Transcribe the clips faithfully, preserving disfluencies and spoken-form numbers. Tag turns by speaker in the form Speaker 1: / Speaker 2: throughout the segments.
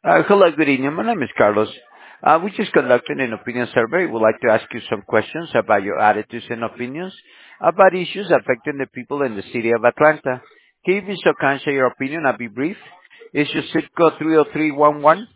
Speaker 1: Uh, hello, good evening. My name is Carlos. Uh, we just conducted an opinion survey. We'd like to ask you some questions about your attitudes and opinions about issues affecting the people in the city of Atlanta. Can you be so kind share your opinion? I'll be brief. Is your zip code three oh three one one?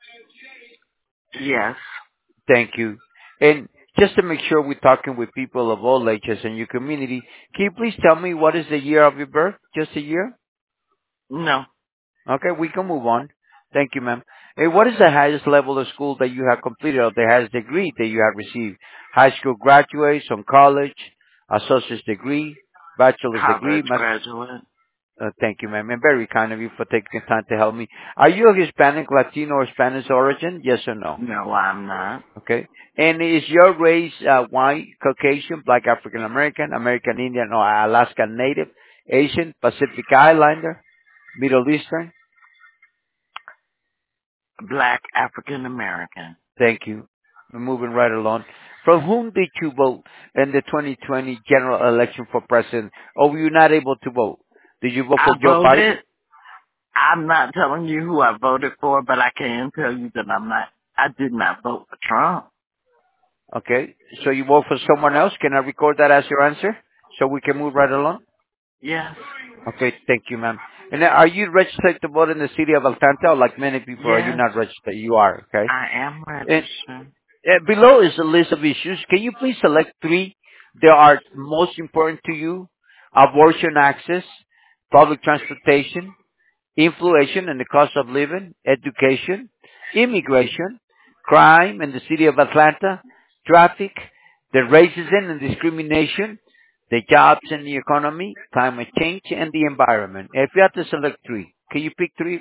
Speaker 2: Yes.
Speaker 1: Thank you. And just to make sure we're talking with people of all ages in your community, can you please tell me what is the year of your birth? Just a year?
Speaker 2: No.
Speaker 1: Okay, we can move on. Thank you, ma'am. Hey, what is the highest level of school that you have completed or the highest degree that you have received? High school graduate, some college, associate's degree, bachelor's degree.
Speaker 2: College
Speaker 1: Mas-
Speaker 2: graduate.
Speaker 1: uh, thank you, ma'am. And very kind of you for taking time to help me. Are you of Hispanic, Latino, or Spanish origin? Yes or no?
Speaker 2: No, I'm not.
Speaker 1: Okay. And is your race uh, white, Caucasian, Black African American, American Indian, or Alaska Native, Asian, Pacific Islander, Middle Eastern?
Speaker 2: Black African American.
Speaker 1: Thank you. We're moving right along. From whom did you vote in the twenty twenty general election for president? Or were you not able to vote? Did you vote
Speaker 2: I
Speaker 1: for Joe Biden?
Speaker 2: voted. I'm not telling you who I voted for, but I can tell you that I'm not. I did not vote for Trump.
Speaker 1: Okay. So you vote for someone else? Can I record that as your answer? So we can move right along?
Speaker 2: Yes.
Speaker 1: Okay. Thank you, ma'am. And now, are you registered to vote in the city of Atlanta? Or like many people, are you
Speaker 2: Yes.
Speaker 1: not registered? You are. Okay.
Speaker 2: I am
Speaker 1: And
Speaker 2: registered.
Speaker 1: Uh, below is a list of issues. Can you please select three that are most important to you? Abortion access, public transportation, inflation and the cost of living, education, immigration, crime in the city of Atlanta, traffic, the racism and discrimination, the jobs and the economy, climate change, and the environment. If you have to select three, can you pick three?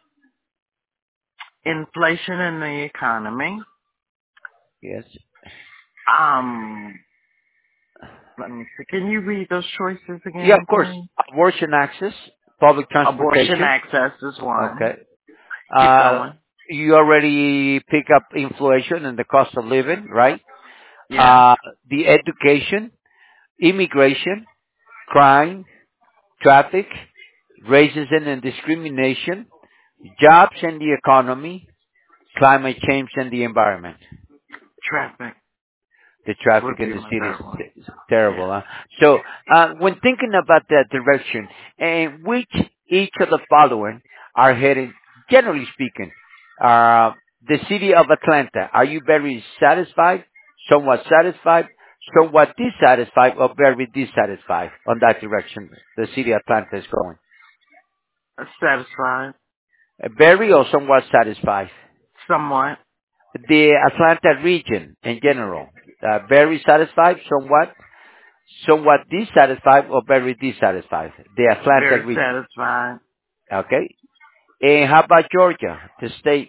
Speaker 2: Inflation in the economy.
Speaker 1: Yes.
Speaker 2: Um, let me see. Can you read those choices
Speaker 1: Yeah, of
Speaker 2: again,
Speaker 1: course.
Speaker 2: please?
Speaker 1: Abortion access, public
Speaker 2: Abortion
Speaker 1: transportation.
Speaker 2: access is one.
Speaker 1: Okay.
Speaker 2: Keep
Speaker 1: Uh,
Speaker 2: going.
Speaker 1: you already pick up inflation and the cost of living, right?
Speaker 2: Yes.
Speaker 1: Uh, the education, immigration, crime, traffic, racism and discrimination, jobs and the economy, climate change and the environment.
Speaker 2: Traffic
Speaker 1: The traffic
Speaker 2: would
Speaker 1: in
Speaker 2: be
Speaker 1: the
Speaker 2: my
Speaker 1: city is,
Speaker 2: third one.
Speaker 1: is terrible.
Speaker 2: Yeah.
Speaker 1: Huh? So, uh, when thinking about that direction, and which each of the following are heading, generally speaking, uh, the city of Atlanta, are you very satisfied, somewhat satisfied, somewhat dissatisfied, or very dissatisfied on that direction the city of Atlanta is going?
Speaker 2: Satisfied.
Speaker 1: Uh, Very or somewhat satisfied?
Speaker 2: Somewhat.
Speaker 1: The Atlanta region in general, uh, very satisfied, somewhat somewhat dissatisfied or very dissatisfied? The Atlanta
Speaker 2: Very
Speaker 1: region.
Speaker 2: satisfied.
Speaker 1: Okay. And how about Georgia, the state?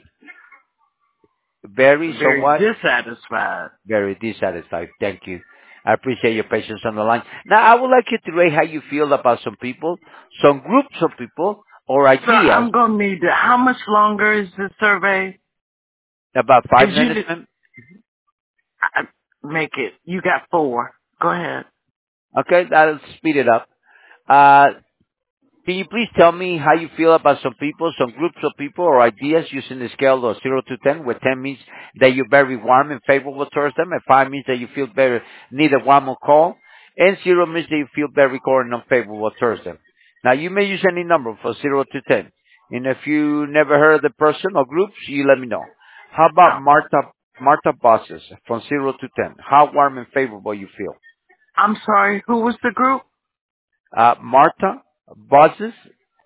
Speaker 1: Very
Speaker 2: Very
Speaker 1: somewhat,
Speaker 2: dissatisfied.
Speaker 1: very dissatisfied. Thank you. I appreciate your patience on the line. Now, I would like you to rate how you feel about some people, some groups of people, or
Speaker 2: So
Speaker 1: ideas
Speaker 2: I'm gonna need to, how much longer is the survey?
Speaker 1: about five
Speaker 2: Cause you
Speaker 1: minutes,
Speaker 2: did,
Speaker 1: ma'am.
Speaker 2: I, make it, you got four. Go ahead.
Speaker 1: Okay, that'll speed it up. Uh, Can you please tell me how you feel about some people, some groups of people or ideas using the scale of zero to ten, where ten means that you're very warm and favorable towards them, and five means that you feel very, need a warm or cold, and zero means that you feel very cold and unfavorable towards them. Now, you may use any number for zero to ten. And if you never heard of the person or groups, you let me know. How about
Speaker 2: Okay.
Speaker 1: Martha, Martha Bosses from zero to ten? How warm and favorable you feel?
Speaker 2: I'm sorry, who was the group?
Speaker 1: Uh, Martha Bosses.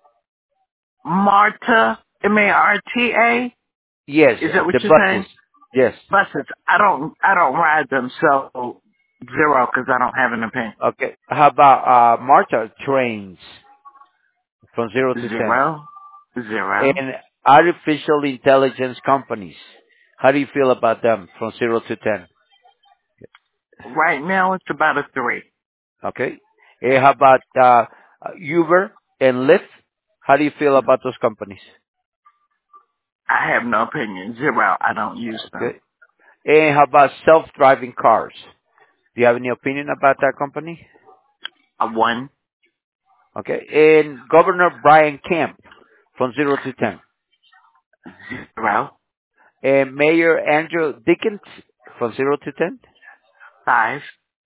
Speaker 2: Marta, M A R T A?
Speaker 1: Yes,
Speaker 2: Is that what
Speaker 1: the
Speaker 2: you're saying?
Speaker 1: buses. Yes.
Speaker 2: Buses. I don't, I don't ride them, so zero, cause I don't have an opinion.
Speaker 1: Okay. How about uh, Marta trains from zero to ten?
Speaker 2: Zero. Zero.
Speaker 1: And artificial intelligence companies. How do you feel about them from zero to ten?
Speaker 2: Right now it's about a three.
Speaker 1: Okay. And how about uh, Uber and Lyft? How do you feel about those companies?
Speaker 2: I have no opinion. Zero. I don't use them.
Speaker 1: Okay. And how about self-driving cars? Do you have any opinion about that company?
Speaker 2: A one.
Speaker 1: Okay. And Governor Brian Kemp from zero to ten.
Speaker 2: Zero.
Speaker 1: And Mayor Andrew Dickens from zero to ten.
Speaker 2: Five.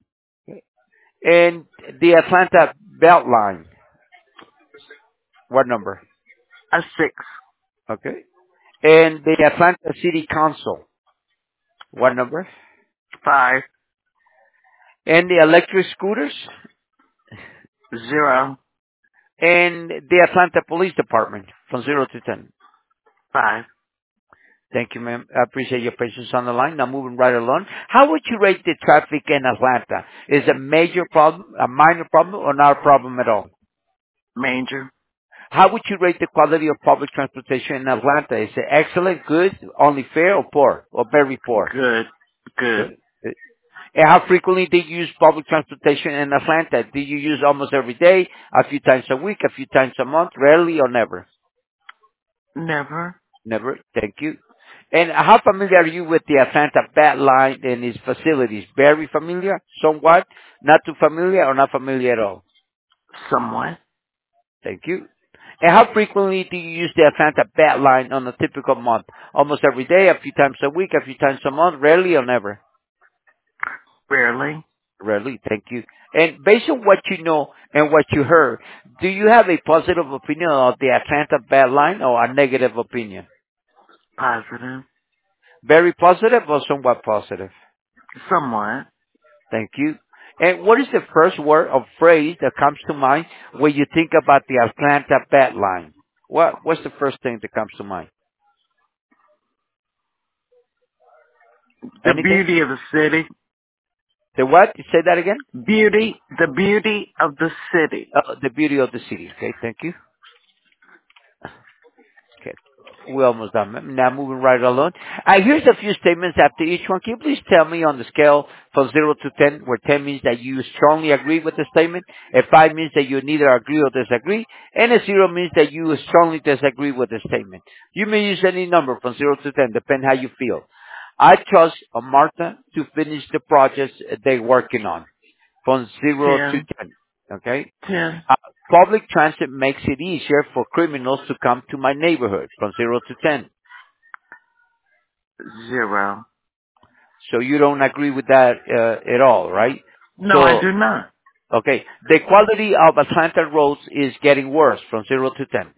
Speaker 1: And the Atlanta Beltline, what number?
Speaker 2: A six.
Speaker 1: Okay. And the Atlanta City Council, what number?
Speaker 2: Five.
Speaker 1: And the electric scooters
Speaker 2: Zero.
Speaker 1: and the Atlanta Police Department from zero to ten.
Speaker 2: Five.
Speaker 1: Thank you, ma'am. I appreciate your patience on the line. Now moving right along. How would you rate the traffic in Atlanta? Is it a major problem, a minor problem, or not a problem at all?
Speaker 2: Major.
Speaker 1: How would you rate the quality of public transportation in Atlanta? Is it excellent, good, only fair, or poor, or very poor?
Speaker 2: Good. Good.
Speaker 1: Good. Good. And how frequently do you use public transportation in Atlanta? Do you use almost every day, a few times a week, a few times a month, rarely, or never?
Speaker 2: Never.
Speaker 1: Never. Thank you. And how familiar are you with the Atlanta Bat Line and its facilities? Very familiar? Somewhat? Not too familiar or not familiar at all?
Speaker 2: Somewhat.
Speaker 1: Thank you. And how frequently do you use the Atlanta Bat Line on a typical month? Almost every day, a few times a week, a few times a month, rarely or never?
Speaker 2: Rarely.
Speaker 1: Rarely. Thank you. And based on what you know and what you heard, do you have a positive opinion of the Atlanta Bat Line or a negative opinion?
Speaker 2: Positive.
Speaker 1: Very positive or somewhat positive?
Speaker 2: Somewhat.
Speaker 1: Thank you. And what is the first word or phrase that comes to mind when you think about the Atlanta Bat Line? What What's the first thing that comes to mind?
Speaker 2: The
Speaker 1: Anything?
Speaker 2: beauty of the city.
Speaker 1: The what? Say that again?
Speaker 2: Beauty. The beauty of the city.
Speaker 1: Uh, the beauty of the city. Okay, thank you. Okay. We're almost done. ma'am. Now moving right along. Uh, here's a few statements after each one. Can you please tell me on the scale from zero to ten, where ten means that you strongly agree with the statement, and five means that you neither agree or disagree, and a zero means that you strongly disagree with the statement. You may use any number from zero to ten, depending how you feel. I trust uh, Martha to finish the projects they're working on from zero to
Speaker 2: Ten.
Speaker 1: ten. Okay?
Speaker 2: Ten.
Speaker 1: Uh, public transit makes it easier for criminals to come to my neighborhood from zero to ten.
Speaker 2: Zero.
Speaker 1: So you don't agree with that uh, at all, right?
Speaker 2: No, I
Speaker 1: So,
Speaker 2: do not.
Speaker 1: okay. The quality of Atlanta roads is getting worse from zero to ten.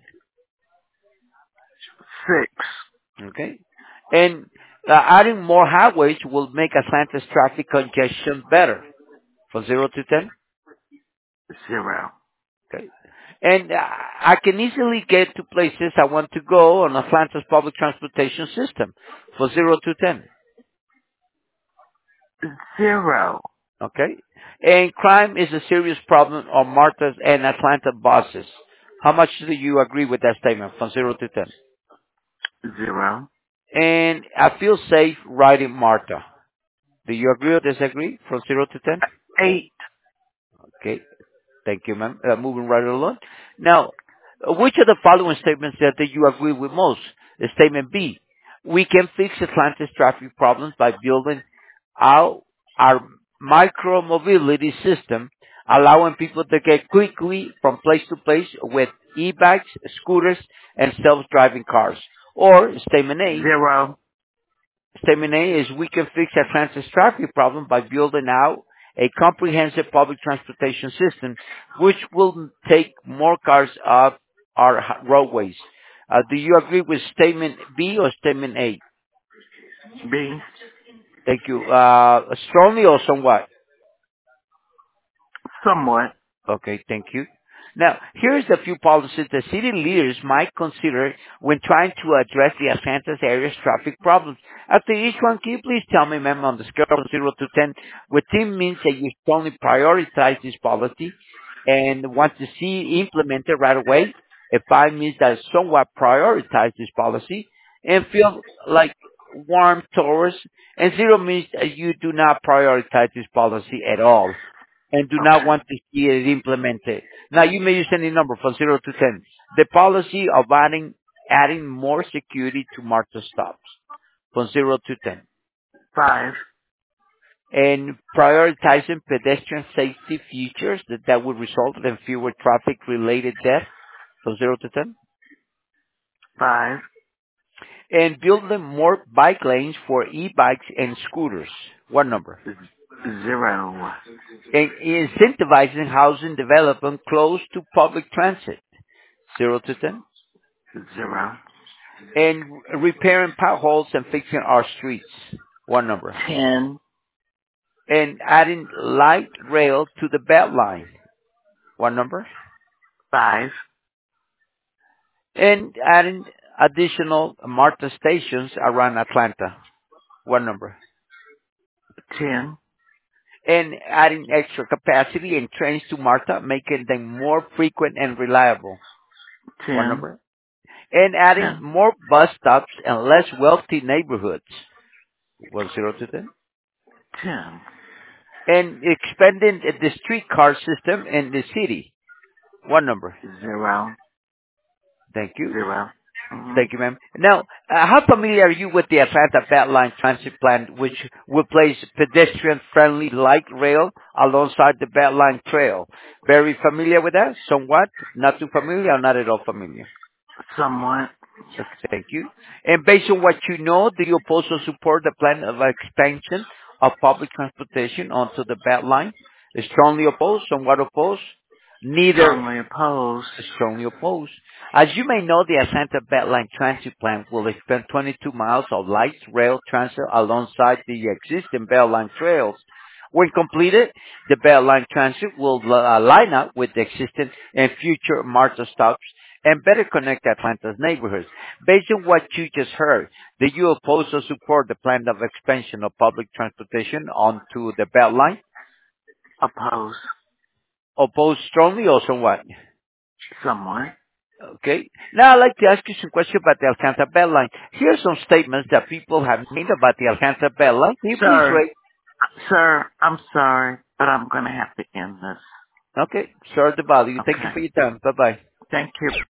Speaker 2: Six.
Speaker 1: Okay? And uh, adding more highways will make Atlanta's traffic congestion better from zero to ten.
Speaker 2: Zero.
Speaker 1: Okay. And uh, I can easily get to places I want to go on Atlanta's public transportation system for zero to ten.
Speaker 2: Zero.
Speaker 1: Okay? And crime is a serious problem on Martha's and Atlanta buses. How much do you agree with that statement from zero to ten?
Speaker 2: Zero.
Speaker 1: And I feel safe riding Martha. Do you agree or disagree from zero to ten?
Speaker 2: Eight.
Speaker 1: Okay. Thank you, ma'am. Uh, moving right along. Now, uh, which of the following statements that, that you agree with most? The statement B. We can fix Atlanta's traffic problems by building out our micro-mobility system, allowing people to get quickly from place to place with e-bikes, scooters, and self-driving cars. Or statement A.
Speaker 2: Zero.
Speaker 1: Statement A is we can fix Atlanta's traffic problem by building out a comprehensive public transportation system, which will take more cars off our h- roadways. Uh, do you agree with statement B or statement A?
Speaker 2: B.
Speaker 1: Thank you. Uh, strongly or somewhat?
Speaker 2: Somewhat.
Speaker 1: Okay, thank you. Now, here's a few policies that city leaders might consider when trying to address the Atlanta's area's traffic problems. After each one, can you please tell me, ma'am, on the scale from zero to ten, what team means that you strongly prioritize this policy and want to see it implemented right away? If five means that somewhat prioritize this policy and feel like warm towards, and zero means that you do not prioritize this policy at all and do not
Speaker 2: Okay.
Speaker 1: want to see it implemented. Now, you may use any number from zero to ten. The policy of adding, adding more security to MARTA stops from zero to ten.
Speaker 2: Five.
Speaker 1: And prioritizing pedestrian safety features that, that would result in fewer traffic-related deaths from zero to ten.
Speaker 2: Five.
Speaker 1: And building more bike lanes for e-bikes and scooters. What number?
Speaker 2: Zero.
Speaker 1: And incentivizing housing development close to public transit. Zero to ten.
Speaker 2: Zero.
Speaker 1: And repairing potholes and fixing our streets. One number.
Speaker 2: Ten.
Speaker 1: And adding light rail to the belt line. One number.
Speaker 2: Five.
Speaker 1: And adding additional MARTA stations around Atlanta. One number.
Speaker 2: Ten.
Speaker 1: And adding extra capacity and trains to MARTA, making them more frequent and reliable. One
Speaker 2: Ten.
Speaker 1: number. And adding
Speaker 2: Ten.
Speaker 1: more bus stops and less wealthy neighborhoods. One zero to ten.
Speaker 2: Ten.
Speaker 1: And expanding the streetcar system in the city. One number.
Speaker 2: Zero.
Speaker 1: Thank you.
Speaker 2: Zero. Mm-hmm.
Speaker 1: Thank you, ma'am. Now, uh, how familiar are you with the Atlanta Beltline Transit Plan, which will place pedestrian-friendly light rail alongside the Beltline Trail? Very familiar with that? Somewhat? Not too familiar or not at all familiar?
Speaker 2: Somewhat.
Speaker 1: Okay, thank you. And based on what you know, do you oppose or support the plan of expansion of public transportation onto the Beltline? Strongly opposed? Somewhat opposed? Neither
Speaker 2: Strongly opposed.
Speaker 1: strongly opposed. As you may know, the Atlanta Beltline Transit Plan will expand twenty-two miles of light rail transit alongside the existing Beltline trails. When completed, the Beltline Transit will uh, line up with the existing and future MARTA stops and better connect Atlanta's neighborhoods. Based on what you just heard, do you oppose or support the plan of expansion of public transportation onto the Beltline?
Speaker 2: Opposed.
Speaker 1: Oppose strongly or somewhat?
Speaker 2: Somewhat.
Speaker 1: Okay. Now I'd like to ask you some questions about the Alcantara Beltline. Here are some statements that people have made about the Alcantara Beltline. Can you please
Speaker 2: Sir.
Speaker 1: rate?
Speaker 2: Sir, I'm sorry, but I'm going to have to end this.
Speaker 1: Okay. Sorry to bother you. Thank you
Speaker 2: Okay.
Speaker 1: for your time. Bye-bye.
Speaker 2: Thank you.